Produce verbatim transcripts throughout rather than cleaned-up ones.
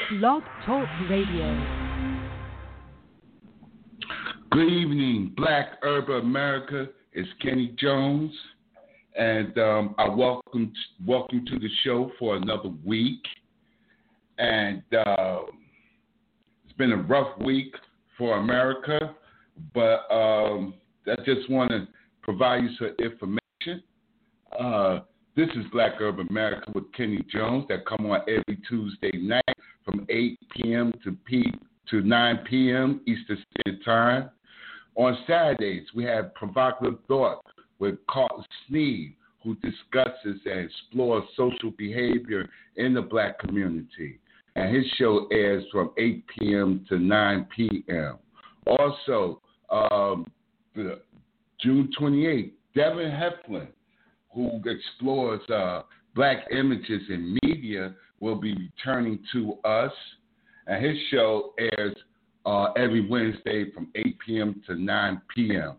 Blog Talk Radio. Good evening, Black Urban America. It's Kenny Jones, and um, I welcome welcome to the show for another week. And uh, it's been a rough week for America, but um, I just want to provide you some information. Uh, this is Black Urban America with Kenny Jones that come on every Tuesday night from eight p.m. to P to nine p.m. Eastern Standard Time. On Saturdays, we have Provocative Thought with Carlton Sneed, who discusses and explores social behavior in the Black community. And his show airs from eight p.m. to nine p.m. Also, um, the June twenty-eighth, Devin Heflin, who explores uh, Black images in media, will be returning to us. And his show airs uh, every Wednesday from eight p.m. to nine p.m.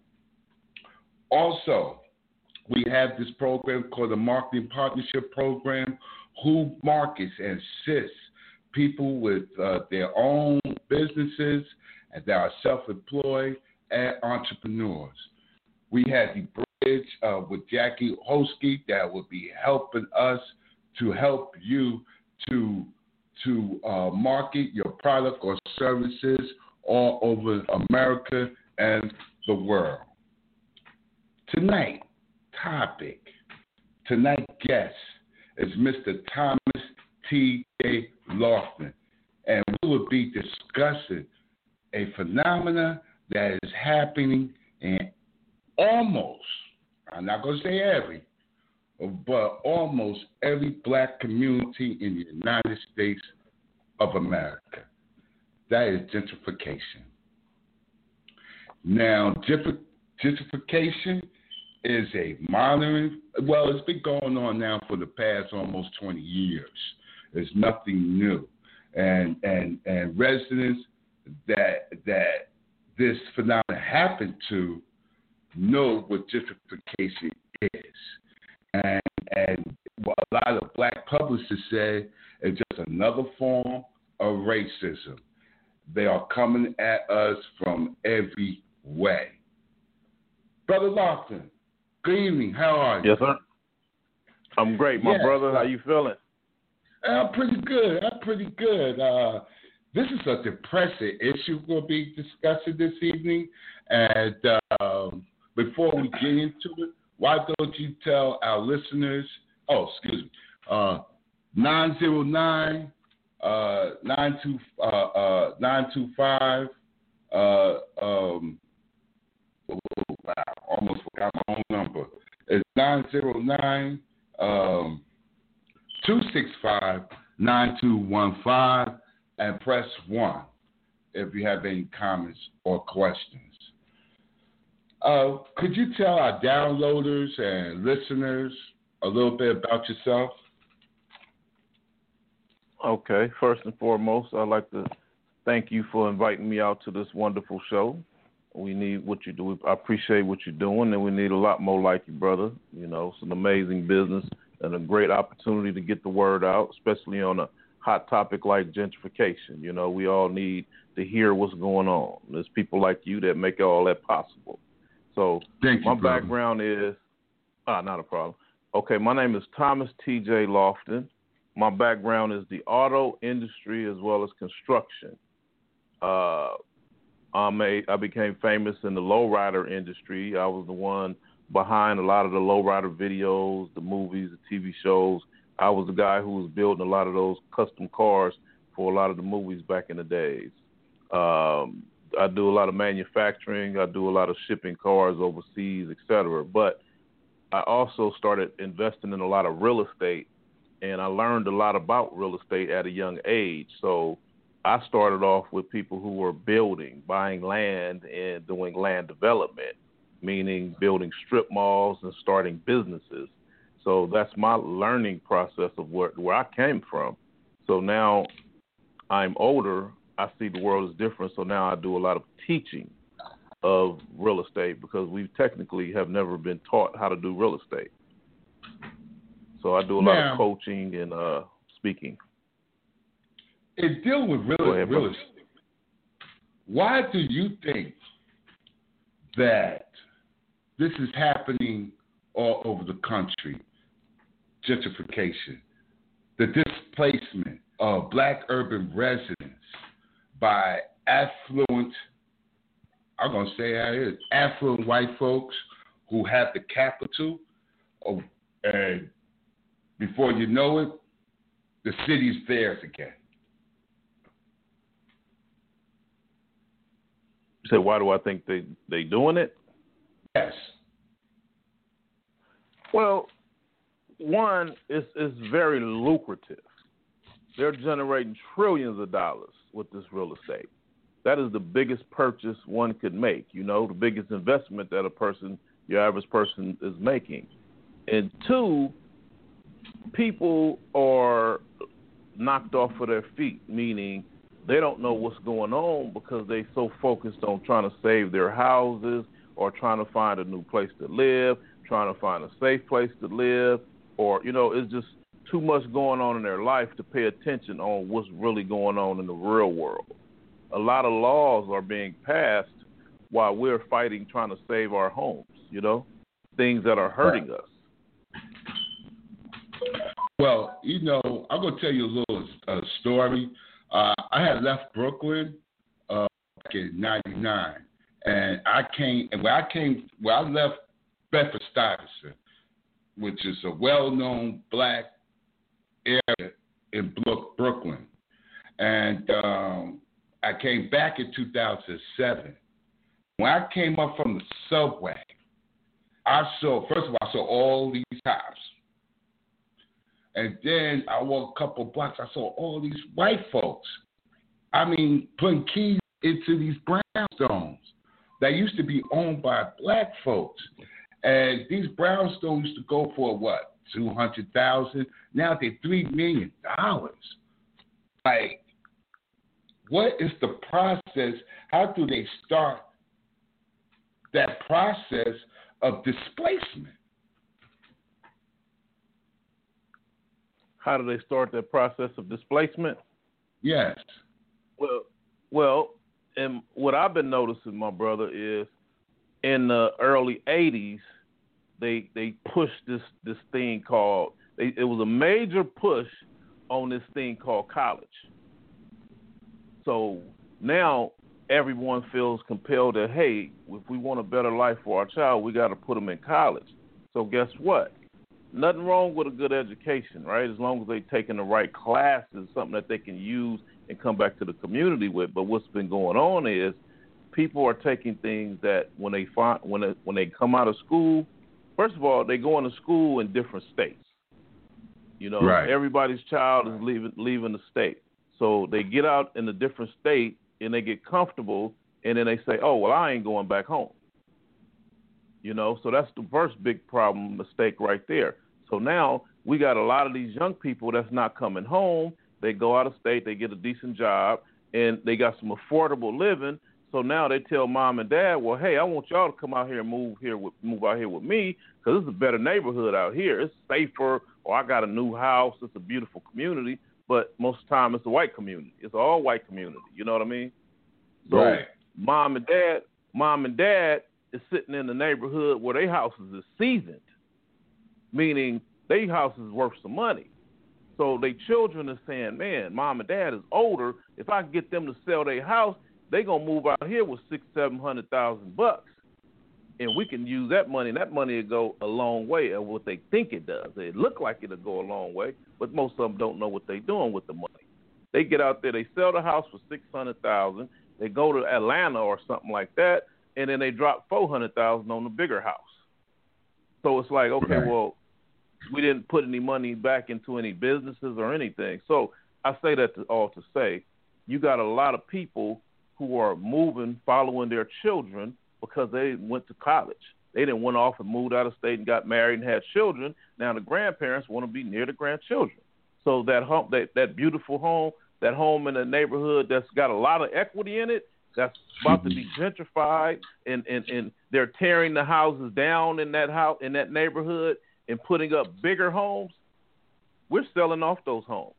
Also, we have this program called the Marketing Partnership Program, who markets and assists people with uh, their own businesses and that are self-employed and entrepreneurs. We had the bridge uh, with Jackie Holsky that will be helping us to help you to to uh, market your product or services all over America and the world. Tonight, topic, tonight's guest is Mister Thomas T J Lofton, and we will be discussing a phenomena that is happening in almost, I'm not going to say every, but almost every Black community in the United States of America. That is gentrification. Now, gentrification is a modern, well, it's been going on now for the past almost twenty years. It's nothing new. And and and residents that that this phenomenon happened to know what gentrification is. And and what a lot of Black publicists say is just another form of racism. They are coming at us from every way. Brother Lofton, good evening. How are you? Yes, sir. I'm great, my yes. brother. How you feeling? I'm pretty good. I'm pretty good. Uh, this is a depressing issue we'll be discussing this evening. And um, before we get into it, why don't you tell our listeners, oh, excuse me, uh, nine zero nine, nine two five, uh, um, oh, wow, almost forgot my own number. It's nine zero nine, um, two six five, nine two one five, and press one if you have any comments or questions. Uh, could you tell our downloaders and listeners a little bit about yourself? Okay. First and foremost, I'd like to thank you for inviting me out to this wonderful show. We need what you do. I appreciate what you're doing, and we need a lot more like you, brother. You know, it's an amazing business and a great opportunity to get the word out, especially on a hot topic like gentrification. You know, we all need to hear what's going on. There's people like you that make all that possible. So Thank you, my brother. background is, ah, not a problem. Okay, my name is Thomas T J Lofton. My background is the auto industry as well as construction. Uh, I'm a, I became famous in the lowrider industry. I was the one behind a lot of the lowrider videos, the movies, the T V shows. I was the guy who was building a lot of those custom cars for a lot of the movies back in the days. Um, I do a lot of manufacturing. I do a lot of shipping cars overseas, et cetera. But I also started investing in a lot of real estate, and I learned a lot about real estate at a young age. So I started off with people who were building, buying land and doing land development, meaning building strip malls and starting businesses. So that's my learning process of where, where I came from. So now I'm older. I see the world as different, so now I do a lot of teaching of real estate because we technically have never been taught how to do real estate. So I do a now, lot of coaching and uh, speaking. in dealing with real, ahead, real estate, why do you think that this is happening all over the country? Gentrification, the displacement of black urban residents by affluent, I'm going to say how it is, affluent white folks who have the capital, of, and before you know it, the city's theirs again. So why do I think they they doing it? Yes. Well, one is is very lucrative. They're generating trillions of dollars with this real estate. That is the biggest purchase one could make. You know, the biggest investment that a person, your average person, is making. And two, people are knocked off of their feet, meaning they don't know what's going on because they so focused on trying to save their houses or trying to find a new place to live, trying to find a safe place to live, or, you know, it's just too much going on in their life to pay attention on what's really going on in the real world. A lot of laws are being passed while we're fighting trying to save our homes, you know, things that are hurting us. Well, you know, I'm going to tell you a little uh, story. Uh, I had left Brooklyn uh, back in ninety-nine, and I came, and when I came, when I left Bedford-Stuyvesant, which is a well-known black area in Brooklyn, and um, I came back in two thousand seven. When I came up from the subway, I saw, first of all, I saw all these cops. And then I walked a couple blocks, I saw all these white folks. I mean, putting keys into these brownstones that used to be owned by black folks. And these brownstones used to go for what, two hundred thousand dollars? Now they're three million dollars. Like, what is the process? How do they start that process of displacement? How do they start that process of displacement? Yes. Well, well, and what I've been noticing, my brother, is in the early eighties, they they pushed this this thing called, they, it was a major push on this thing called college. So now everyone feels compelled that, hey, if we want a better life for our child, we got to put them in college. So guess what? Nothing wrong with a good education, right? As long as they're taking the right classes, something that they can use and come back to the community with. But what's been going on is people are taking things that when they find when they, when they come out of school, first of all, they go into school in different states. You know, right. Everybody's child is leaving leaving the state, so they get out in a different state and they get comfortable, and then they say, "Oh, well, I ain't going back home." You know, so that's the first big problem, mistake right there. So now we got a lot of these young people that's not coming home. They go out of state, they get a decent job, and they got some affordable living. So now they tell mom and dad, well, hey, I want y'all to come out here and move here with move out here with me because it's a better neighborhood out here. It's safer, or I got a new house. It's a beautiful community. But most of the time, it's a white community. It's an all white community. You know what I mean? So right. mom and dad, mom and dad is sitting in the neighborhood where their houses is seasoned, meaning their house is worth some money. So their children are saying, man, mom and dad is older. If I can get them to sell their house, they gonna move out here with six, seven hundred thousand bucks, and we can use that money. And that money will go a long way, of what they think it does. It look like it'll go a long way, but most of them don't know what they're doing with the money. They get out there, they sell the house for six hundred thousand. They go to Atlanta or something like that, and then they drop four hundred thousand on the bigger house. So it's like, okay, right. well, we didn't put any money back into any businesses or anything. So I say that to, all to say, you got a lot of people who are moving, following their children because they went to college. They didn't went off and moved out of state and got married and had children. Now the grandparents want to be near the grandchildren. So that home, that, that beautiful home, that home in the neighborhood that's got a lot of equity in it, that's about to be gentrified, and, and, and they're tearing the houses down in that house in that neighborhood and putting up bigger homes. We're selling off those homes.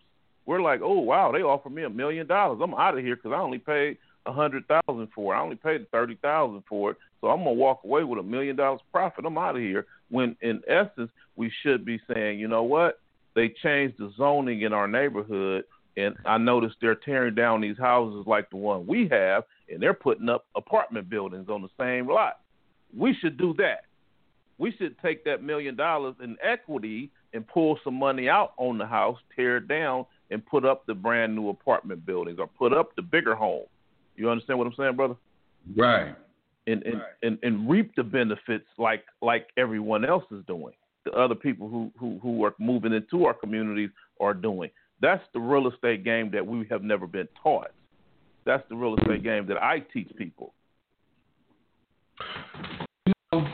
We're like, oh, wow, they offered me a million dollars. I'm out of here because I only paid a hundred thousand dollars for it. I only paid thirty thousand dollars for it. So I'm going to walk away with a million dollars profit. I'm out of here. When, in essence, we should be saying, you know what? They changed the zoning in our neighborhood, and I noticed they're tearing down these houses like the one we have, and they're putting up apartment buildings on the same lot. We should do that. We should take that million dollars in equity and pull some money out on the house, tear it down, and put up the brand new apartment buildings or put up the bigger home. You understand what I'm saying, brother? Right. And and, right. and, and reap the benefits like like everyone else is doing. The other people who, who, who are moving into our communities are doing. That's the real estate game that we have never been taught. That's the real estate game that I teach people. You know,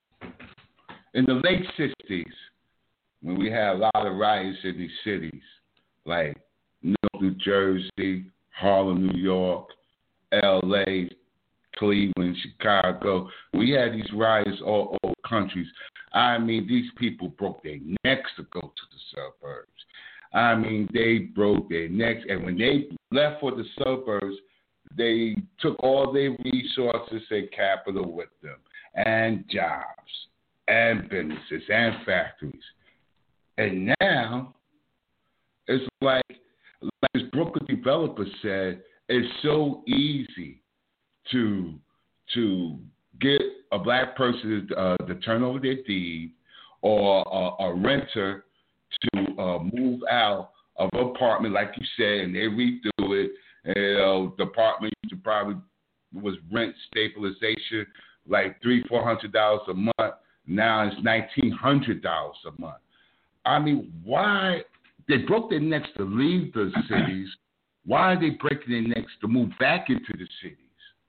in the late sixties, when we had a lot of riots in these cities, like New Jersey, Harlem, New York, L A, Cleveland, Chicago, we had these riots all over countries. I mean, these people broke their necks to go to the suburbs. I mean, they broke their necks, and when they left for the suburbs, they took all their resources and capital with them, and jobs, and businesses, and factories. And now, it's like, like this Brooklyn developer said, it's so easy to to get a black person uh, to turn over their deed or a, a renter to uh, move out of an apartment, like you said, and they redo it. And, uh, the apartment used to probably was rent stabilization like three, four hundred dollars a month. Now it's nineteen hundred dollars a month. I mean, why they broke their necks to leave the cities? Why are they breaking their necks to move back into the cities?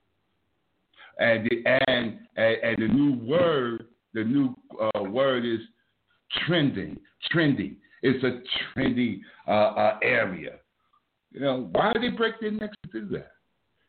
And the, and, and and the new word, the new uh, word is trending. Trending. It's a trendy uh, uh, area. You know, why do they break their necks to do that?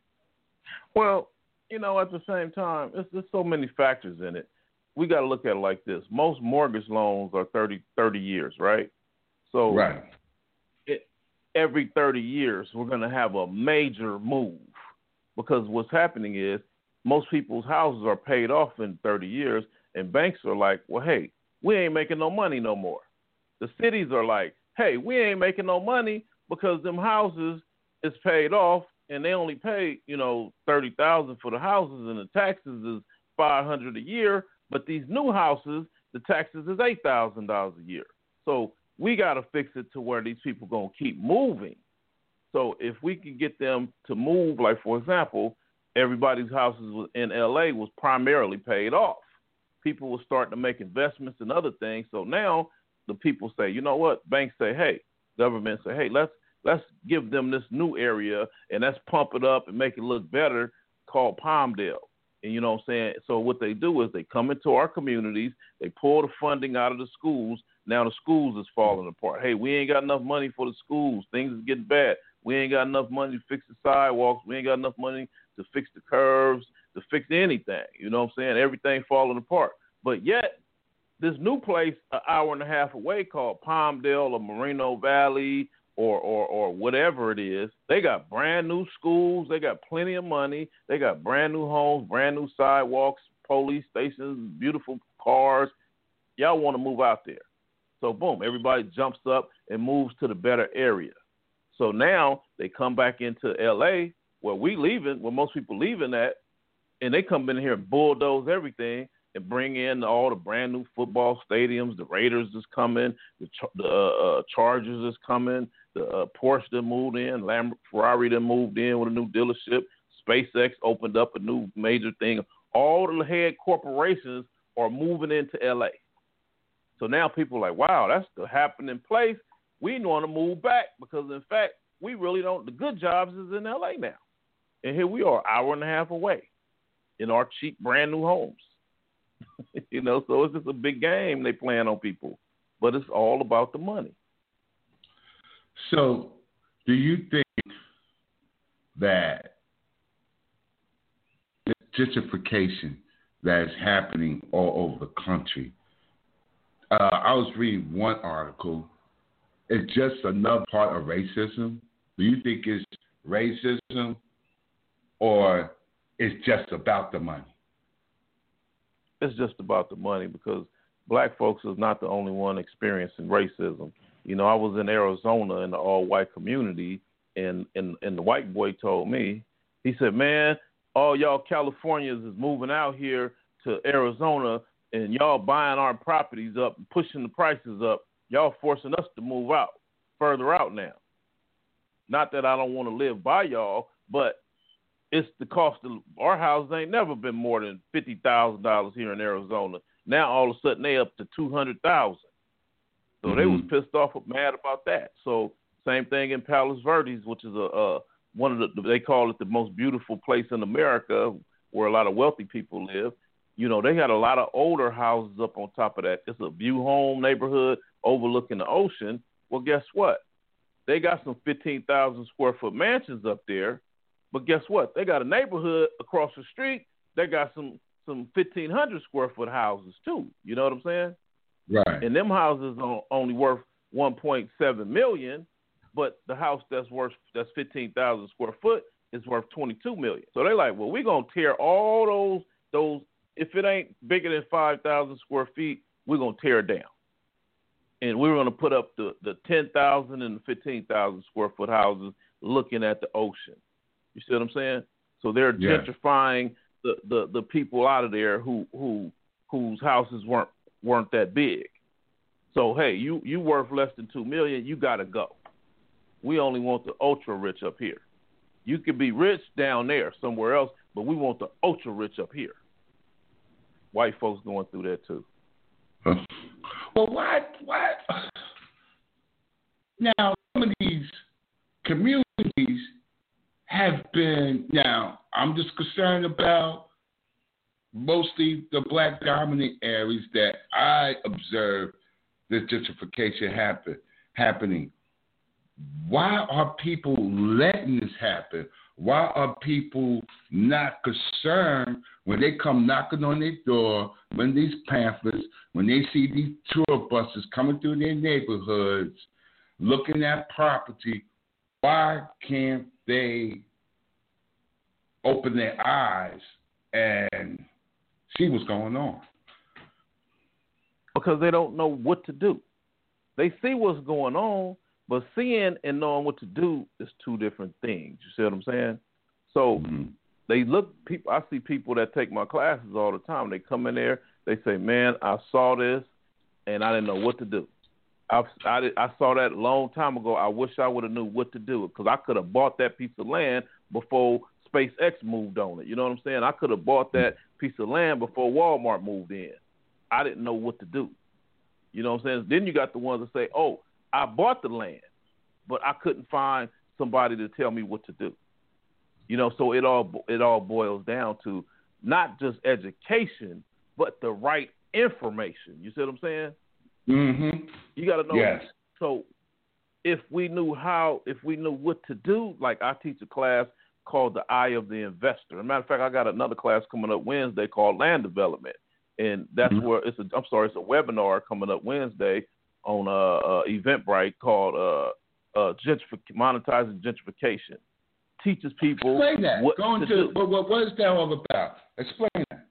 Well, you know, at the same time, there's, there's so many factors in it. We got to look at it like this. Most mortgage loans are thirty, thirty years, right? So right. It, every thirty years, we're going to have a major move because what's happening is most people's houses are paid off in thirty years, and banks are like, well, hey, we ain't making no money no more. The cities are like, hey, we ain't making no money because them houses is paid off, and they only pay, you know, thirty thousand dollars for the houses, and the taxes is five hundred dollars a year. But these new houses, the taxes is eight thousand dollars a year. So we got to fix it to where these people going to keep moving. So if we can get them to move, like, for example, everybody's houses in L A was primarily paid off. People were starting to make investments and other things. So now the people say, you know what? Banks say, hey, government say, hey, let's let's give them this new area and let's pump it up and make it look better, called Palmdale. And you know what I'm saying? So what they do is they come into our communities, they pull the funding out of the schools. Now the schools is falling apart. Hey, we ain't got enough money for the schools. Things is getting bad. We ain't got enough money to fix the sidewalks. We ain't got enough money to fix the curves, to fix anything. You know what I'm saying? Everything falling apart. But yet, this new place an hour and a half away called Palmdale or Moreno Valley or, or or whatever it is, they got brand new schools. They got plenty of money. They got brand new homes, brand new sidewalks, police stations, beautiful cars. Y'all want to move out there. So, boom, everybody jumps up and moves to the better area. So now they come back into L A where we leaving, where most people leaving at, and they come in here and bulldoze everything and bring in all the brand new football stadiums. The Raiders is coming. The, the uh, Chargers is coming. The uh, Porsche that moved in. Lam- Ferrari that moved in with a new dealership. SpaceX opened up a new major thing. All the head corporations are moving into L A. So now people are like, wow, that's the happening place. We want to move back because, in fact, we really don't. The good jobs is in L A now. And here we are, hour and a half away in our cheap, brand new homes. You know, so it's just a big game they playing on people. But it's all about the money. So do you think that the gentrification that is happening all over the country, uh, I was reading one article it's just another part of racism? Do you think it's racism or it's just about the money? It's just about the money because black folks is not the only one experiencing racism. You know, I was in Arizona in the all-white community, and, and, and the white boy told me, he said, man, all y'all Californians is moving out here to Arizona, and y'all buying our properties up and pushing the prices up. Y'all forcing us to move out, further out now. Not that I don't want to live by y'all, but it's the cost of our houses ain't never been more than fifty thousand dollars here in Arizona. Now all of a sudden they up to two hundred thousand dollars. So mm-hmm. they was pissed off, mad about that. So same thing in Palos Verdes, which is a, a one of the, they call it the most beautiful place in America where a lot of wealthy people live. You know, they got a lot of older houses up on top of that. It's a view home neighborhood overlooking the ocean. Well, guess what? They got some fifteen thousand square foot mansions up there, but guess what? They got a neighborhood across the street. They got some, some fifteen hundred square foot houses too. You know what I'm saying? Right. And them houses are only worth one point seven million, but the house that's worth that's fifteen thousand square foot is worth twenty-two million. So they're like, well, we're gonna tear all those those. If it ain't bigger than five thousand square feet, we're gonna tear it down. And we're going to put up the, the ten thousand and the fifteen thousand square foot houses looking at the ocean. You see what I'm saying? So they're yeah. gentrifying the, the, the people out of there who who whose houses weren't weren't that big. So hey, you you worth less than two million, you got to go. We only want the ultra rich up here. You could be rich down there somewhere else, but we want the ultra rich up here. White folks going through that too. Huh. Well, why, why? Now, some of these communities have been, now, I'm just concerned about mostly the black dominant areas that I observe this gentrification happen, happening. Why are people letting this happen? Why are people not concerned when they come knocking on their door, when these pamphlets, when they see these tour buses coming through their neighborhoods, looking at property, why can't they open their eyes and see what's going on? Because they don't know what to do. They see what's going on, but seeing and knowing what to do is two different things. You see what I'm saying? So mm-hmm. they look. People. I see people that take my classes all the time. They come in there. They say, "Man, I saw this, and I didn't know what to do. I I, did, I saw that a long time ago. I wish I would have knew what to do because I could have bought that piece of land before SpaceX moved on it. You know what I'm saying? I could have bought that piece of land before Walmart moved in. I didn't know what to do. You know what I'm saying? Then you got the ones that say, "Oh, I bought the land, but I couldn't find somebody to tell me what to do." You know, so it all it all boils down to not just education, but the right information. You see what I'm saying? Mm-hmm. You got to know. Yes. So if we knew how, if we knew what to do, like I teach a class called The Eye of the Investor. As a matter of fact, I got another class coming up Wednesday called Land Development, and that's mm-hmm. where it's a. I'm sorry, it's a webinar coming up Wednesday on uh, uh, Eventbrite called uh, uh, gentrific- monetizing gentrification. Teaches people Explain that. what Go to into, do. What, what, what is that all about? Explain that.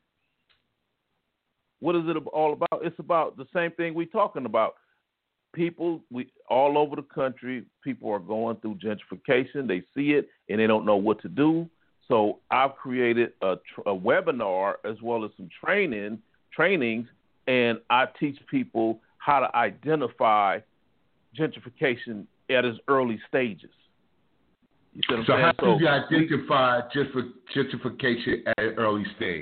What is it all about? It's about the same thing we're talking about. People, we all over the country, people are going through gentrification. They see it, and they don't know what to do. So I've created a, a webinar as well as some training trainings, and I teach people how to identify gentrification at its early stages. You see what I'm so saying? how So do you identify gentrification at an early stage?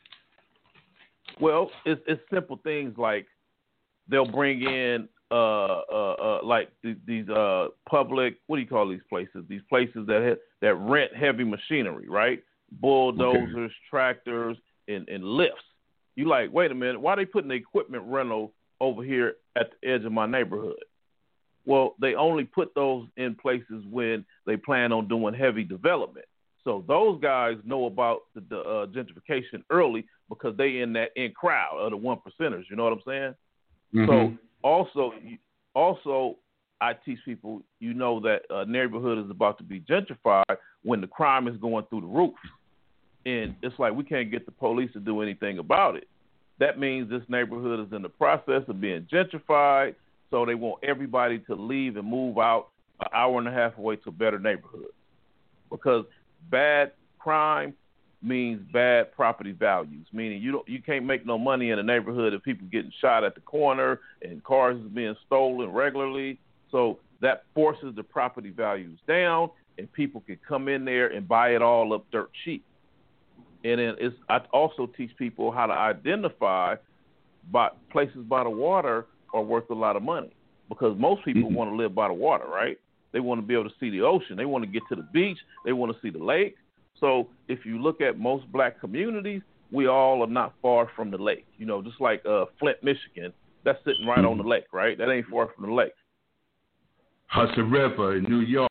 Well, it's, it's simple things like they'll bring in uh, uh, uh, like th- these uh, public, what do you call these places? These places that ha- that rent heavy machinery, right? Bulldozers, okay. tractors, and, and lifts. You like, wait a minute, why are they putting the equipment rental over here at the edge of my neighborhood? Well, they only put those in places when they plan on doing heavy development. So those guys know about the, the uh, gentrification early because they in that in crowd of the one percenters. You know what I'm saying? Mm-hmm. So also, also I teach people, you know, that a neighborhood is about to be gentrified when the crime is going through the roof. And it's like we can't get the police to do anything about it. That means this neighborhood is in the process of being gentrified, so they want everybody to leave and move out an hour and a half away to a better neighborhood. Because bad crime means bad property values, meaning you don't, you can't make no money in a neighborhood if people getting shot at the corner and cars is being stolen regularly. So that forces the property values down, and people can come in there and buy it all up dirt cheap. And then it's, I also teach people how to identify by places by the water are worth a lot of money, because most people mm-hmm. want to live by the water, right? They want to be able to see the ocean. They want to get to the beach. They want to see the lake. So if you look at most black communities, we all are not far from the lake. You know, just like uh, Flint, Michigan, that's sitting right mm-hmm. on the lake, right? That ain't far from the lake. Hudson River in New York.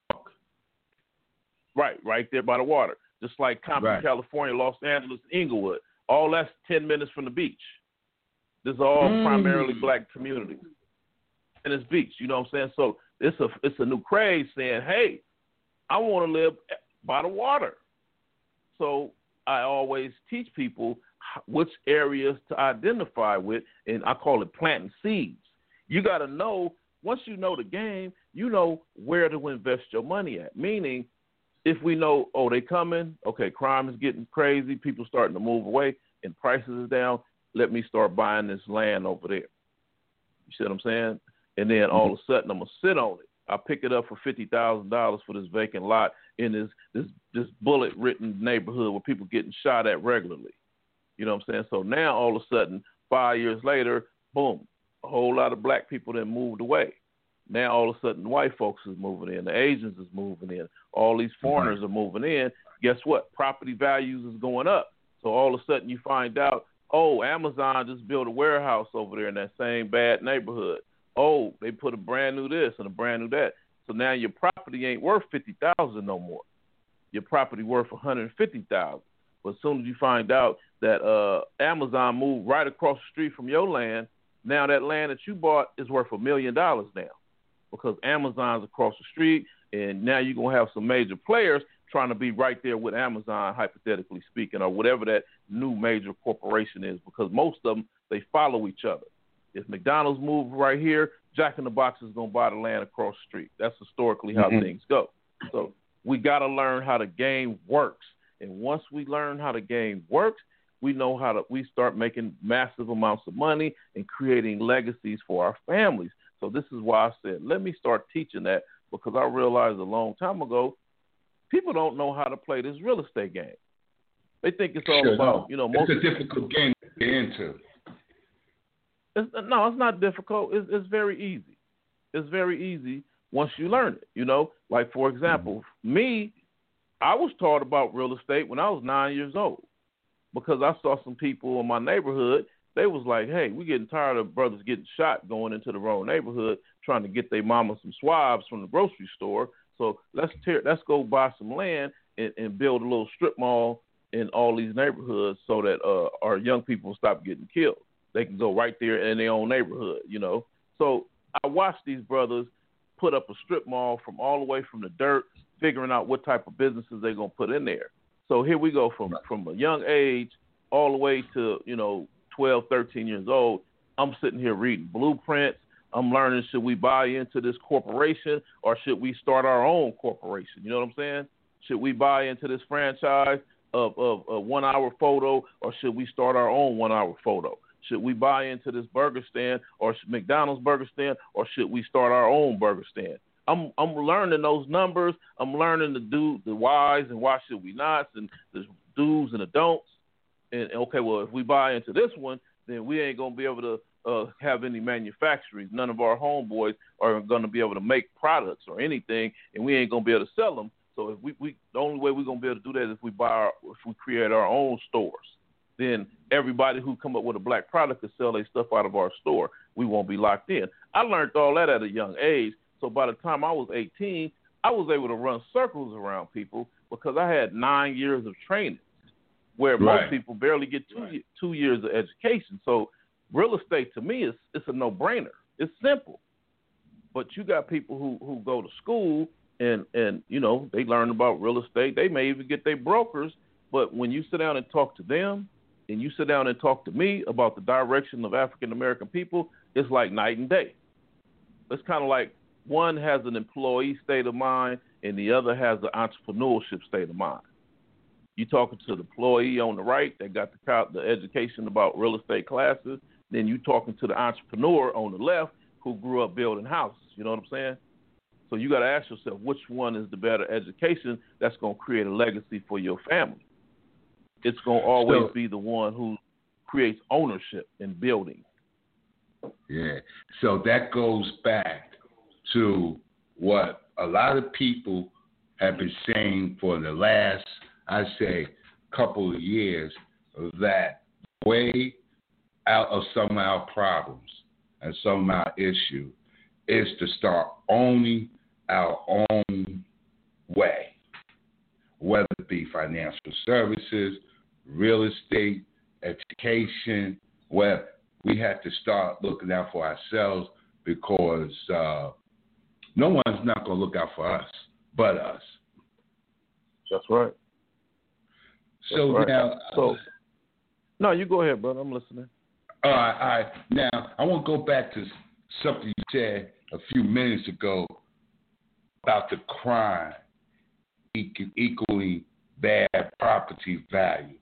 Right, right there by the water. Just like Compton, right. California, Los Angeles, Inglewood. All that's ten minutes from the beach. This is all mm. primarily black communities. And it's beach, you know what I'm saying? So it's a it's a new craze saying, hey, I want to live by the water. So I always teach people which areas to identify with, and I call it planting seeds. You got to know, once you know the game, you know where to invest your money at. Meaning, if we know, oh, they coming, okay, crime is getting crazy, people starting to move away, and prices is down, let me start buying this land over there. You see what I'm saying? And then all of a sudden, I'm going to sit on it. I pick it up for fifty thousand dollars for this vacant lot in this, this, this bullet-ridden neighborhood where people getting shot at regularly. You know what I'm saying? So now, all of a sudden, five years later, boom, a whole lot of black people that moved away. Now, all of a sudden, white folks is moving in. The Asians is moving in. All these foreigners are moving in. Guess what? Property values is going up. So all of a sudden, you find out, oh, Amazon just built a warehouse over there in that same bad neighborhood. Oh, they put a brand new this and a brand new that. So now your property ain't worth fifty thousand dollars no more. Your property worth one hundred fifty thousand dollars. But as soon as you find out that uh, Amazon moved right across the street from your land, now that land that you bought is worth a million dollars now, because Amazon's across the street, and now you're going to have some major players trying to be right there with Amazon, hypothetically speaking, or whatever that new major corporation is, because most of them, they follow each other. If McDonald's move right here, Jack in the Box is going to buy the land across the street. That's historically how mm-hmm. things go. So we got to learn how the game works. And once we learn how the game works, we know how to, we start making massive amounts of money and creating legacies for our families. So this is why I said, let me start teaching that, because I realized a long time ago, people don't know how to play this real estate game. They think it's all sure, about, no. you know, most it's a difficult game to get into. It's, no, it's not difficult. It's, it's very easy. It's very easy once you learn it, you know. Like, for example, mm-hmm. me, I was taught about real estate when I was nine years old, because I saw some people in my neighborhood. They was like, hey, we getting tired of brothers getting shot going into the wrong neighborhood, trying to get their mama some swabs from the grocery store. So let's tear, let's go buy some land and, and build a little strip mall in all these neighborhoods so that uh, our young people stop getting killed. They can go right there in their own neighborhood, you know. So I watched these brothers put up a strip mall from all the way from the dirt, figuring out what type of businesses they're going to put in there. So here we go from, from a young age all the way to, you know, twelve, thirteen years old. I'm sitting here reading blueprints. I'm learning, should we buy into this corporation or should we start our own corporation? You know what I'm saying? Should we buy into this franchise of, of a one-hour photo, or should we start our own one-hour photo? Should we buy into this burger stand or McDonald's burger stand, or should we start our own burger stand? I'm I'm learning those numbers. I'm learning the do the whys and why should we not, and the do's and the don'ts. And okay, well, if we buy into this one, then we ain't gonna be able to uh, have any manufacturers. None of our homeboys are gonna be able to make products or anything, and we ain't gonna be able to sell them. So if we, we the only way we're gonna be able to do that is if we buy our, if we create our own stores. Then everybody who come up with a black product could sell their stuff out of our store. We won't be locked in. I learned all that at a young age. So by the time I was eighteen, I was able to run circles around people because I had nine years of training, where right. most people barely get two, right. two years of education. So real estate to me is it's a no-brainer. It's simple. But you got people who, who go to school and, and, you know, they learn about real estate. They may even get their brokers. But when you sit down and talk to them and you sit down and talk to me about the direction of African-American people, it's like night and day. It's kind of like one has an employee state of mind and the other has an entrepreneurship state of mind. You talking to the employee on the right that got the, the education about real estate classes. Then you talking to the entrepreneur on the left who grew up building houses. You know what I'm saying? So you got to ask yourself, which one is the better education that's going to create a legacy for your family? It's going to always so, be the one who creates ownership in building. Yeah. So that goes back to what a lot of people have been saying for the last, I say, couple of years, that way out of some of our problems and some of our issues is to start owning our own way, whether it be financial services, real estate, education, where we have to start looking out for ourselves, because uh, no one's not going to look out for us but us. That's right. So That's right. now, so no, you go ahead, brother. I'm listening. All right, all right. Now, I want to go back to something you said a few minutes ago about the crime equaling bad property value.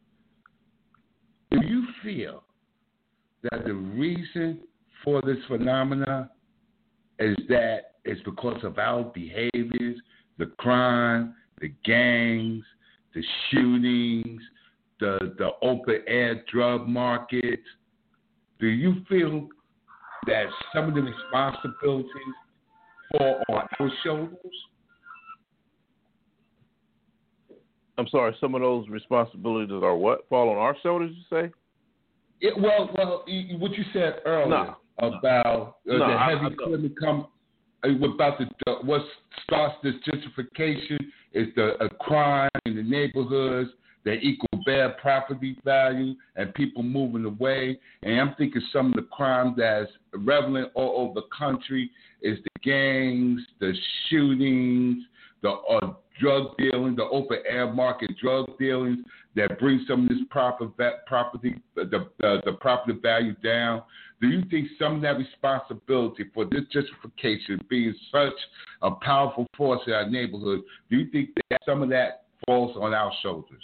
Do you feel that the reason for this phenomena is that it's because of our behaviors, the crime, the gangs, the shootings, the the open air drug market? Do you feel that some of the responsibilities fall on our shoulders? I'm sorry, some of those responsibilities are what? Fall on our shoulders, you say? Yeah, well, well, what you said earlier no. about uh, no, the heavy I, I criminal come about the, the what starts this gentrification is the a crime in the neighborhoods that equal bad property value and people moving away. And I'm thinking some of the crime that's prevalent all over the country is the gangs, the shootings, the uh, drug dealing, the open air market drug dealings that bring some of this proper va- property, the, the the property value down. Do you think some of that responsibility for this gentrification being such a powerful force in our neighborhood, do you think that some of that falls on our shoulders?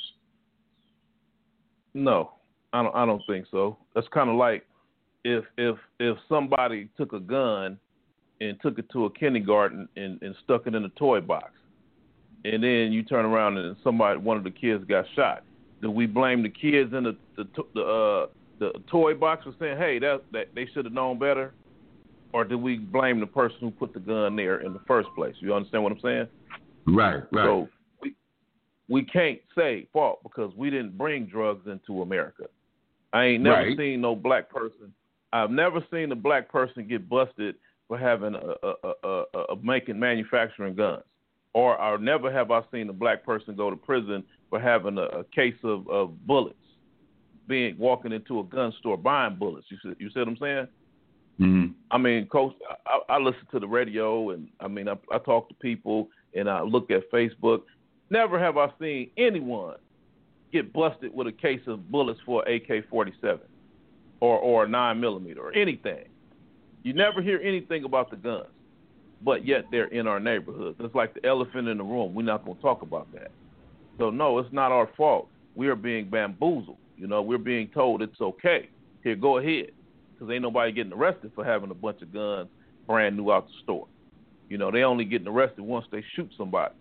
No, I don't. I don't think so. That's kind of like if if if somebody took a gun and took it to a kindergarten and, and stuck it in a toy box, and then you turn around and somebody, one of the kids got shot. Do we blame the kids in the the the, uh, the toy box for saying, hey, that that they should have known better, or do we blame the person who put the gun there in the first place? You understand what I'm saying? Right, right. So we we can't say fault because we didn't bring drugs into America. I ain't never right. seen no black person. I've never seen a black person get busted for having a, a, a, a, a making manufacturing guns. Or, or never have I seen a black person go to prison for having a, a case of, of bullets, being walking into a gun store buying bullets. You see, you see what I'm saying? Mm-hmm. I mean, Coach, I, I listen to the radio, and I mean, I, I talk to people, and I look at Facebook. Never have I seen anyone get busted with a case of bullets for A K forty-seven or or a nine millimeter or anything. You never hear anything about the guns. But yet they're in our neighborhoods. It's like the elephant in the room. We're not going to talk about that. So, no, it's not our fault. We are being bamboozled. You know, we're being told it's okay. Here, go ahead. Because ain't nobody getting arrested for having a bunch of guns brand new out the store. You know, they only getting arrested once they shoot somebody.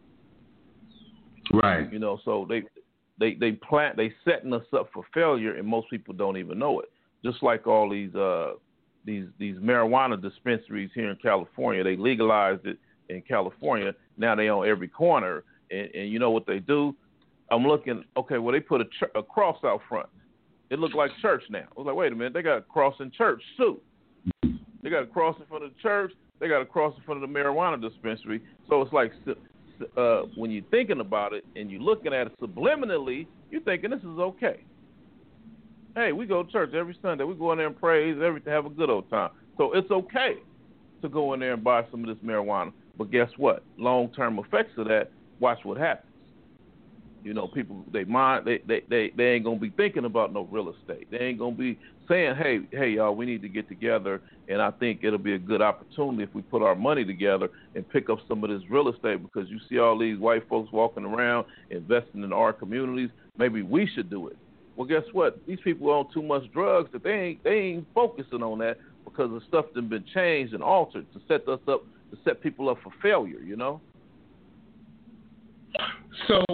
Right. You know, so they they they plant, they setting us up for failure, and most people don't even know it. Just like all these uh, These these marijuana dispensaries here in California, they legalized it in California. Now they on every corner, and, and you know what they do? I'm looking. Okay, well they put a, ch- a cross out front. It looked like church now. I was like, wait a minute, they got a cross in church too. They got a cross in front of the church. They got a cross in front of the marijuana dispensary. So it's like uh, when you're thinking about it and you're looking at it subliminally, you're thinking this is okay. Hey, we go to church every Sunday. We go in there and praise, everything, have a good old time. So it's okay. to go in there and buy some of this marijuana. But guess what? Long-term effects of that, watch what happens. You know, people, they mind, they, they, they, they ain't going to be thinking about no real estate. They ain't going to be saying, hey, hey, y'all, we need to get together, and I think it'll be a good opportunity if we put our money together and pick up some of this real estate, because you see all these white folks walking around investing in our communities. Maybe we should do it. Well, guess what? These people own too much drugs that they ain't, they ain't focusing on that, because the stuff that's been changed and altered to set us up, to set people up for failure, you know? So,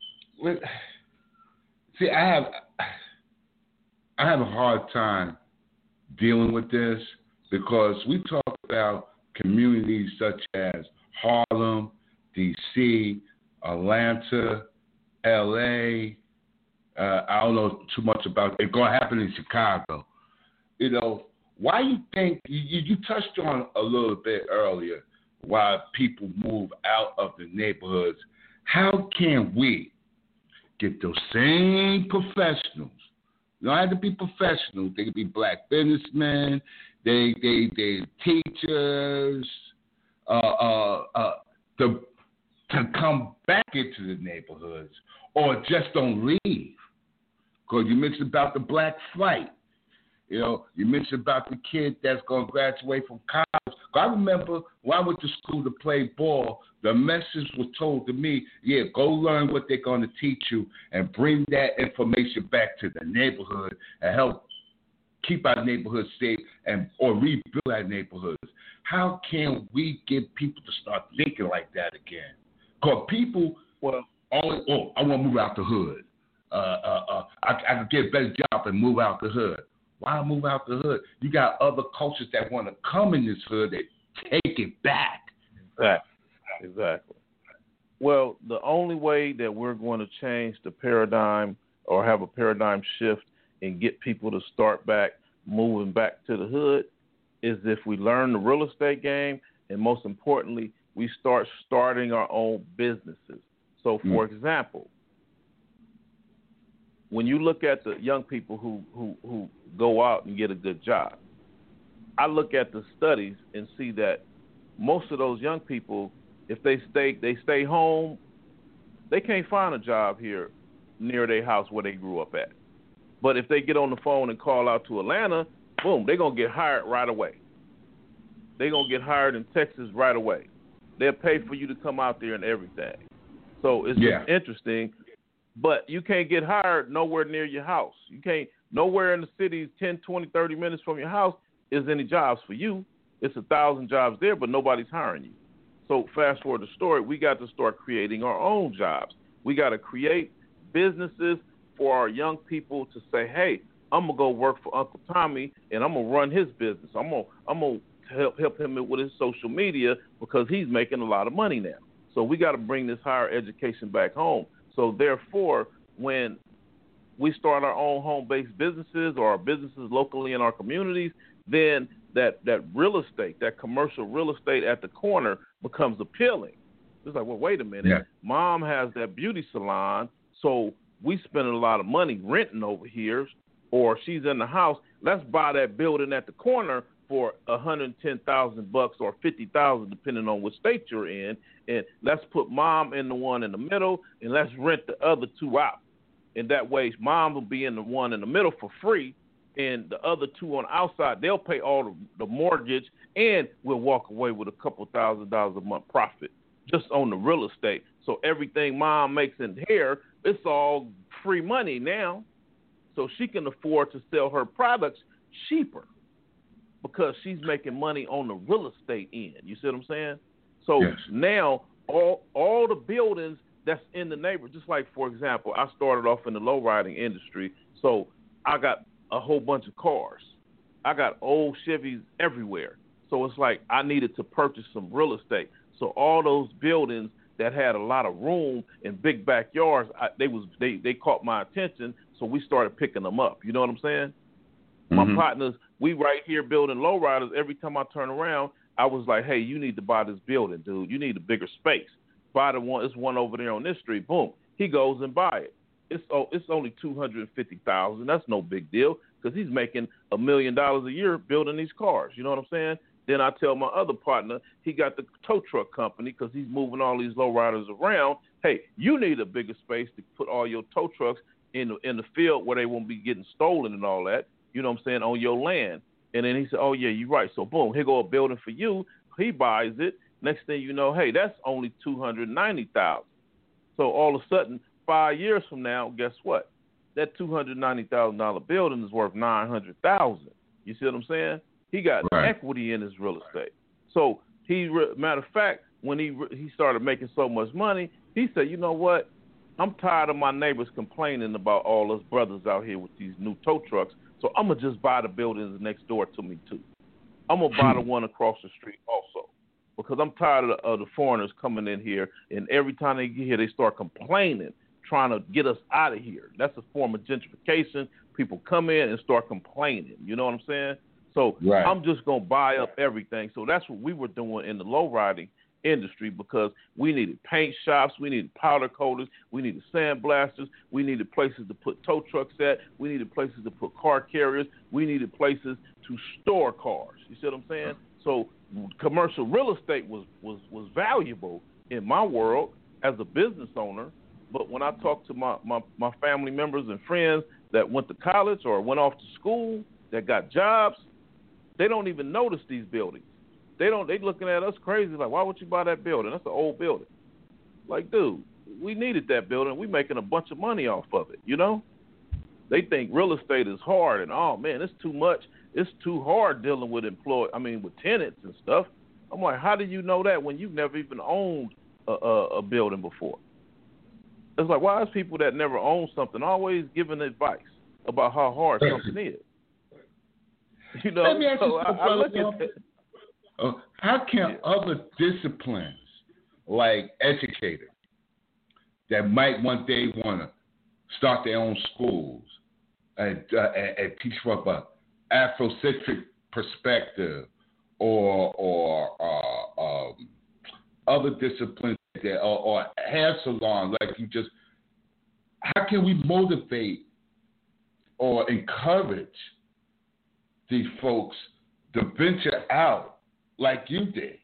see, I have I have a hard time dealing with this, because we talk about communities such as Harlem, D C, Atlanta, L A. Uh, I don't know too much about it. It's going to happen in Chicago. You know, why you think you, you touched on a little bit earlier why people move out of the neighborhoods? How can we get those same professionals? You don't have to be professionals. They could be black businessmen. They they they teachers. Uh, uh, uh, to to come back into the neighborhoods, or just don't leave. Because you mentioned about the black flight. You know, you mentioned about the kid that's going to graduate from college. I remember when I went to school to play ball, the message was told to me, yeah, go learn what they're going to teach you and bring that information back to the neighborhood and help keep our neighborhoods safe and or rebuild our neighborhoods. How can we get people to start thinking like that again? Because people, well, always, oh, I want to move out the hood. Uh, uh, uh, I, I could get a better job and move out the hood. Why move out the hood? You got other cultures that want to come in this hood that take it back. Exactly. Exactly. Well, the only way that we're going to change the paradigm or have a paradigm shift and get people to start back moving back to the hood is if we learn the real estate game, and most importantly, we start starting our own businesses. So, for mm. example, when you look at the young people who, who, who go out and get a good job, I look at the studies and see that most of those young people, if they stay they stay home, they can't find a job here near their house where they grew up at. But if they get on the phone and call out to Atlanta, boom, they're going to get hired right away. They're going to get hired in Texas right away. They'll pay for you to come out there and everything. So it's yeah. just interesting. But you can't get hired nowhere near your house. You can't, nowhere in the city ten, twenty, thirty minutes from your house is any jobs for you. It's a thousand jobs there, but nobody's hiring you. So fast forward the story, we got to start creating our own jobs. We got to create businesses for our young people to say, hey, I'm going to go work for Uncle Tommy, and I'm going to run his business. I'm going to I'm gonna help, help him with his social media because he's making a lot of money now. So we got to bring this higher education back home. So therefore, when we start our own home-based businesses or our businesses locally in our communities, then that, that real estate, that commercial real estate at the corner becomes appealing. It's like, well, wait a minute. Yeah. Mom has that beauty salon, so we spend a lot of money renting over here, or she's in the house. Let's buy that building at the corner for one hundred ten thousand bucks or fifty thousand, depending on which state you're in, and let's put mom in the one in the middle, and let's rent the other two out. And that way, mom will be in the one in the middle for free, and the other two on the outside, they'll pay all the, the mortgage, and we'll walk away with a couple thousand dollars a month profit just on the real estate. So everything mom makes in here, it's all free money now. So she can afford to sell her products cheaper because she's making money on the real estate end. You see what I'm saying? So yes. now all all the buildings that's in the neighborhood, just like, for example, I started off in the low-riding industry, so I got a whole bunch of cars. I got old Chevys everywhere. So it's like I needed to purchase some real estate. So all those buildings that had a lot of room and big backyards, I, they was they, they caught my attention, so we started picking them up. You know what I'm saying? Mm-hmm. My partners, we right here building lowriders. Every time I turn around, I was like, hey, you need to buy this building, dude. You need a bigger space. Buy the one, it's one over there on this street. Boom. He goes and buy it. It's oh, it's only two hundred fifty thousand dollars. That's no big deal because he's making a million dollars a year building these cars. You know what I'm saying? Then I tell my other partner, he got the tow truck company because he's moving all these lowriders around. Hey, you need a bigger space to put all your tow trucks in the, in the field where they won't be getting stolen and all that, you know what I'm saying, on your land. And then he said, oh, yeah, you're right. So, boom, here go a building for you. He buys it. Next thing you know, hey, that's only two hundred ninety thousand dollars. So all of a sudden, five years from now, guess what? That two hundred ninety thousand dollars building is worth nine hundred thousand dollars. You see what I'm saying? He got right. equity in his real estate. So he, matter of fact, when he he started making so much money, he said, you know what? I'm tired of my neighbors complaining about all us brothers out here with these new tow trucks. So I'm gonna just buy the buildings next door to me too. I'm gonna buy the one across the street also, because I'm tired of the, of the foreigners coming in here, and every time they get here, they start complaining, trying to get us out of here. That's a form of gentrification. People come in and start complaining. You know what I'm saying? So right. I'm just going to buy up everything. So that's what we were doing in the low-riding industry, because we needed paint shops, we needed powder coaters, we needed sandblasters, we needed places to put tow trucks at, we needed places to put car carriers, we needed places to store cars. You see what I'm saying? So commercial real estate was, was, was valuable in my world as a business owner. But when I talk to my, my, my family members and friends that went to college or went off to school, that got jobs, they don't even notice these buildings. They don't. They looking at us crazy, like, why would you buy that building? That's an old building. Like, dude, we needed that building. We making a bunch of money off of it, you know? They think real estate is hard, and, oh, man, it's too much. It's too hard dealing with employ. I mean, with tenants and stuff. I'm like, how do you know that when you've never even owned a, a, a building before? It's like, why is people that never own something always giving advice about how hard something is? You know, Let me ask so you I, I look at that. Uh, how can yeah. other disciplines, like educators, that might one day want to start their own schools and, uh, and, and teach from an Afrocentric perspective, or or uh, um, other disciplines, that, or, or hair salons, like you just, how can we motivate or encourage these folks to venture out like you did?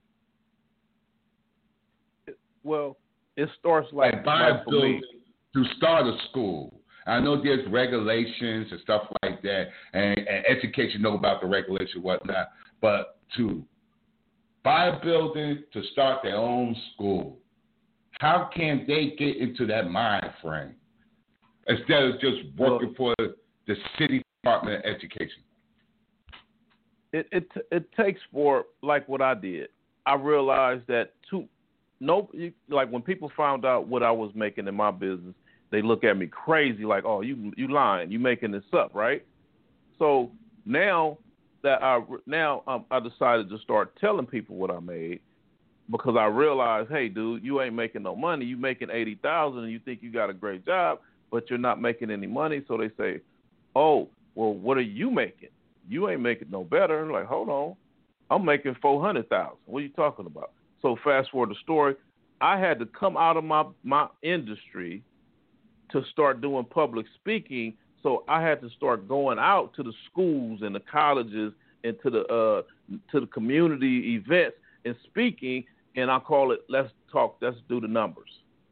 Well, it starts like, like buy like a building to start a school. I know there's regulations and stuff like that, and, and education know about the regulations and whatnot, but to buy a building to start their own school, how can they get into that mind frame instead of just working well, for the city Department of Education? It, it it takes for, like what I did. I realized that too, no, like when people found out what I was making in my business, they look at me crazy, like, oh, you you lying, you making this up, right? So now that I now um, I decided to start telling people what I made, because I realized, hey, dude, you ain't making no money. You making eighty thousand, and you think you got a great job, but you're not making any money. So they say, oh, well, what are you making? You ain't making no better. Like, hold on, I'm making four hundred thousand. What are you talking about? So fast forward the story, I had to come out of my, my industry to start doing public speaking. So I had to start going out to the schools and the colleges and to the uh, to the community events and speaking. And I call it, let's talk, let's do the numbers.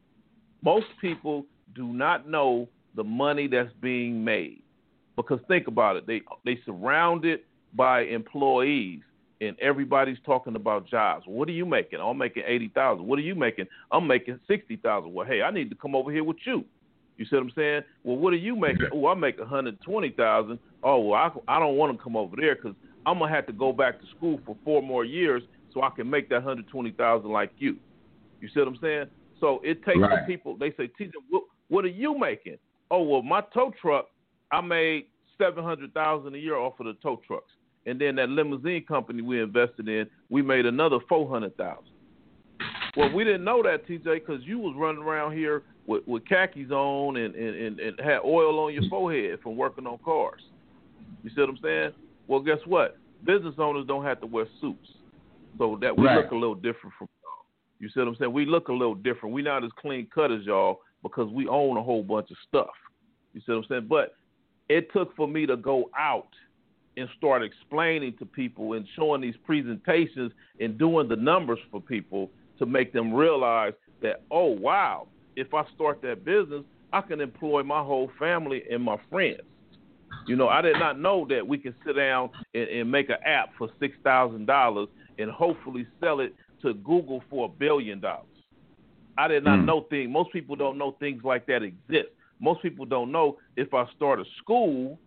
Most people do not know the money that's being made. Because think about it, they they surrounded by employees, and everybody's talking about jobs. What are you making? I'm making eighty thousand. What are you making? I'm making sixty thousand. Well, hey, I need to come over here with you. You see what I'm saying? Well, what are you making? Oh, I make one hundred twenty thousand. Oh, well, I I don't want to come over there because I'm gonna have to go back to school for four more years so I can make that one hundred twenty thousand like you. You see what I'm saying? So it takes right. the people. They say, T J, what, what are you making? Oh, well, my tow truck, I made seven hundred thousand dollars a year off of the tow trucks. And then that limousine company we invested in, we made another four hundred thousand dollars. Well, we didn't know that, T J, because you was running around here with, with khakis on and, and, and, and had oil on your forehead from working on cars. You see what I'm saying? Well, guess what? Business owners don't have to wear suits. So that we right. look a little different from y'all. You see what I'm saying? We look a little different. We're not as clean cut as y'all because we own a whole bunch of stuff. You see what I'm saying? But it took for me to go out and start explaining to people and showing these presentations and doing the numbers for people to make them realize that, oh, wow, if I start that business, I can employ my whole family and my friends. You know, I did not know that we can sit down and, and make an app for six thousand dollars and hopefully sell it to Google for a billion dollars. I did not mm. know things. Most people don't know things like that exist. Most people don't know if I start a school,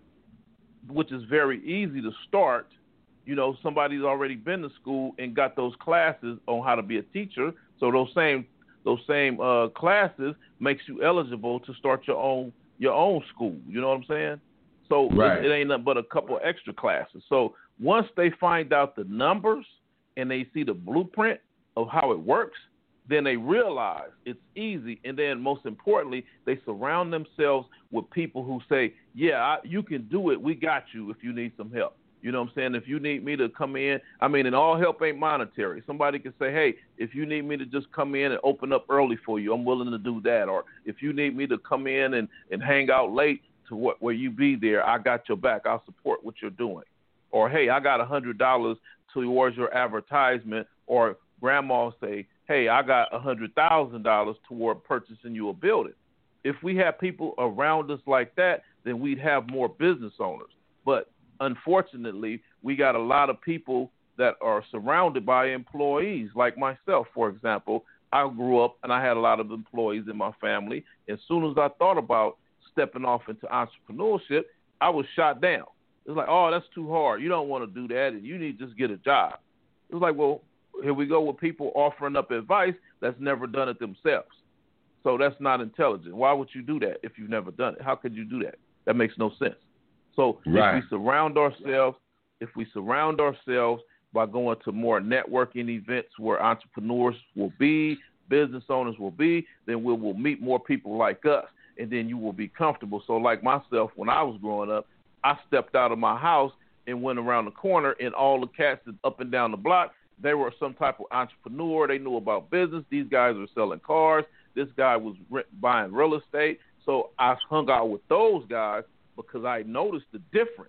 which is very easy to start, you know, somebody's already been to school and got those classes on how to be a teacher. So those same those same uh, classes makes you eligible to start your own your own school. You know what I'm saying? So right. it, it ain't nothing but a couple of extra classes. So once they find out the numbers and they see the blueprint of how it works, then they realize it's easy. And then most importantly, they surround themselves with people who say, yeah, I, you can do it. We got you if you need some help. You know what I'm saying? If you need me to come in, I mean, and all help ain't monetary. Somebody can say, hey, if you need me to just come in and open up early for you, I'm willing to do that. Or if you need me to come in and, and hang out late to what where you be there, I got your back. I'll support what you're doing. Or, hey, I got one hundred dollars towards your advertisement. Or grandma say, hey, I got one hundred thousand dollars toward purchasing you a building. If we have people around us like that, then we'd have more business owners. But unfortunately, we got a lot of people that are surrounded by employees, like myself, for example. I grew up and I had a lot of employees in my family. As soon as I thought about stepping off into entrepreneurship, I was shot down. It was like, oh, that's too hard. You don't want to do that, and you need to just get a job. It was like, well, here we go with people offering up advice that's never done it themselves. So that's not intelligent. Why would you do that if you've never done it? How could you do that? That makes no sense. So right. if we surround ourselves, if we surround ourselves by going to more networking events where entrepreneurs will be, business owners will be, then we will meet more people like us, and then you will be comfortable. So like myself, when I was growing up, I stepped out of my house and went around the corner, and all the cats up and down the block, they were some type of entrepreneur. They knew about business. These guys were selling cars. This guy was rent, buying real estate. So I hung out with those guys because I noticed the difference.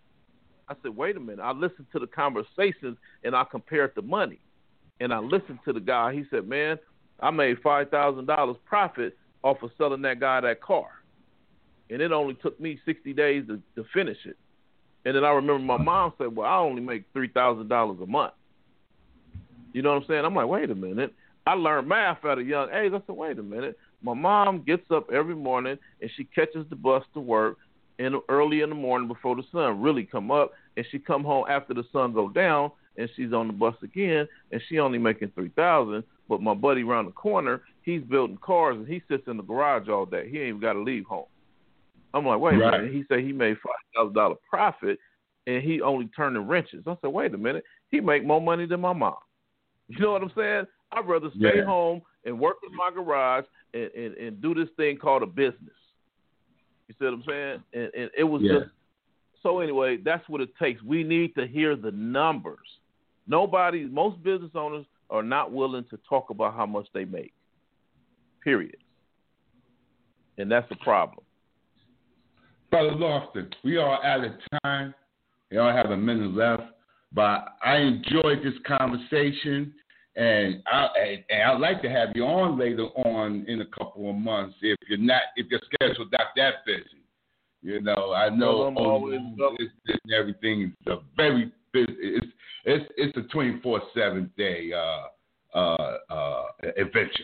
I said, wait a minute. I listened to the conversations, and I compared the money. And I listened to the guy. He said, man, I made five thousand dollars profit off of selling that guy that car. And it only took me sixty days to, to finish it. And then I remember my mom said, well, I only make three thousand dollars a month. You know what I'm saying? I'm like, wait a minute. I learned math at a young age. I said, wait a minute. My mom gets up every morning, and she catches the bus to work in early in the morning before the sun really come up, and she come home after the sun go down, and she's on the bus again, and she only making three thousand dollars. But my buddy around the corner, he's building cars, and he sits in the garage all day. He ain't even got to leave home. I'm like, wait right. a minute. He said he made five thousand dollars profit, and he only turning wrenches. I said, wait a minute. He make more money than my mom. You know what I'm saying? I'd rather stay yeah. home and work in my garage and, and, and do this thing called a business. You see what I'm saying? And, and it was yeah. just – so anyway, that's what it takes. We need to hear the numbers. Nobody – most business owners are not willing to talk about how much they make, period. And that's the problem. Brother Lofton, we are out of time. We only have a minute left. But I enjoyed this conversation, and I and, and I'd like to have you on later on in a couple of months if you're not if your schedule's not that busy. You know, I know well, always this, this and everything is a very busy. It's it's it's a twenty-four seven day uh, uh, uh, adventure.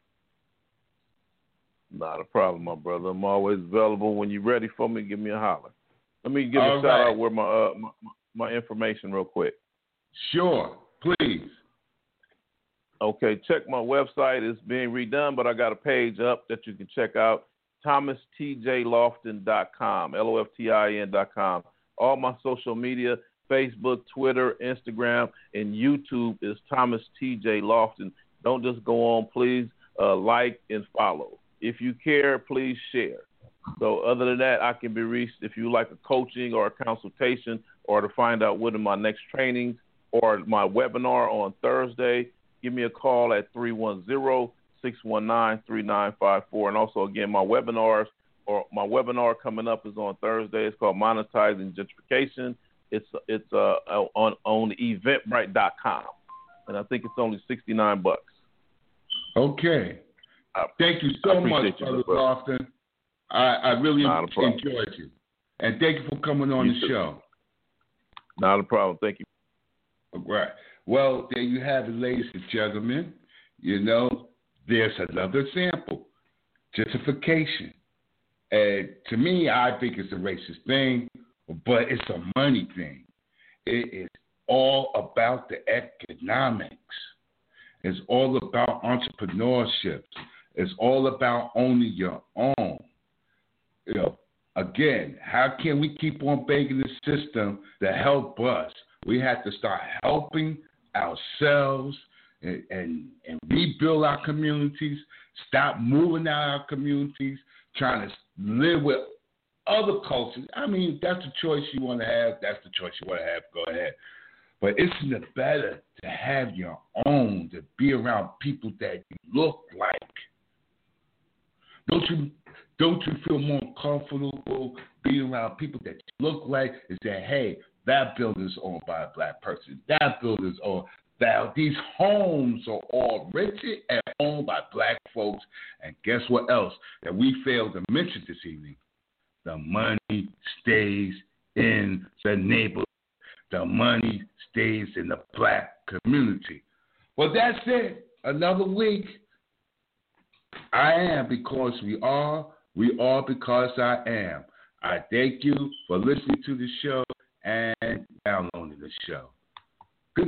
Not a problem, my brother. I'm always available. When you're ready for me, give me a holler. Let me give All a shout right. out where my, uh, my my information real quick. Sure, please. Okay, check my website. It's being redone, but I got a page up that you can check out, thomas t j lofton dot com, L O F T I N dot com. All my social media, Facebook, Twitter, Instagram, and YouTube is Thomas T J Lofton. Don't just go on, please uh, like and follow. If you care, please share. So other than that, I can be reached if you like a coaching or a consultation or to find out what are my next trainings or my webinar on Thursday. Give me a call at three one zero, six one nine, three nine five four. And also, again, my webinars or my webinar coming up is on Thursday. It's called Monetizing Gentrification. It's it's uh, on on eventbrite dot com, and I think it's only sixty-nine bucks. Okay. I, thank you so much, Brother Lofton. I, I really enjoyed you. And thank you for coming on you the too. show. Not a problem. Thank you. All right. Well, there you have it, ladies and gentlemen. You know, there's another example. Gentrification. And to me, I think it's a racist thing, but it's a money thing. It is all about the economics. It's all about entrepreneurship. It's all about owning your own. You know, again, how can we keep on begging the system to help us? We have to start helping ourselves and, and, and rebuild our communities, stop moving out our communities, trying to live with other cultures. I mean, that's the choice you want to have. That's the choice you want to have. Go ahead. But isn't it better to have your own, to be around people that you look like? Don't you don't you feel more comfortable being around people that you look like and say, hey, that building's owned by a black person. That building's owned. That these homes are all rented and owned by black folks. And guess what else that we failed to mention this evening? The money stays in the neighborhood. The money stays in the black community. Well, that's it. Another week. I am because we are. We are because I am. I thank you for listening to the show and downloading the show.